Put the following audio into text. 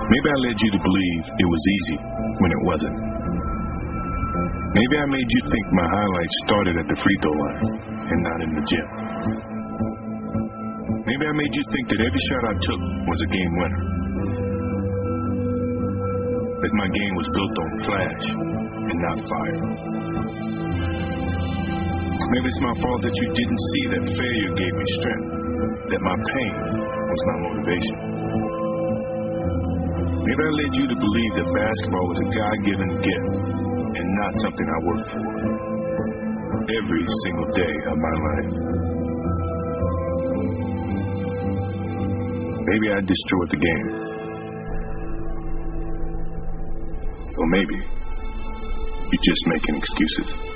Maybe I led you to believe it was easy when it wasn't. Maybe I made you think my highlights started at the free throw line and not in the gym. Maybe I made you think that every shot I took was a game winner. That my game was built on flash and not fire. Maybe it's my fault that you didn't see that failure gave me strength, that my pain was my motivation. Maybe I led you to believe that basketball was a God-given gift and not something I worked for every single day of my life. Maybe I destroyed the game. Or maybe you're just making excuses.